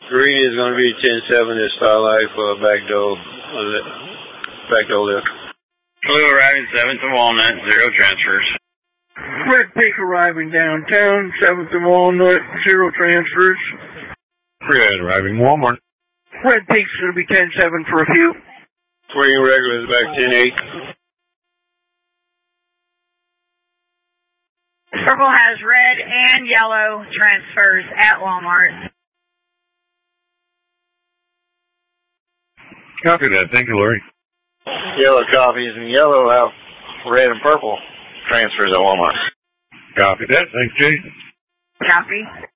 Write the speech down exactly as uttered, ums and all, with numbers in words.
Green is going to be ten seven at Starlight for a back door, back door lift. Blue arriving seventh to Walnut, zero transfers. Red Peak arriving downtown, seventh to Walnut, zero transfers. Red arriving Walmart. Red Peak's going to be ten seven for a few. Swing regular is back ten eight. Purple has red and yellow transfers at Walmart. Copy that. Thank you, Lori. Yellow copies and yellow have red and purple transfers at Walmart. Copy that. Thanks, Jason. Copy.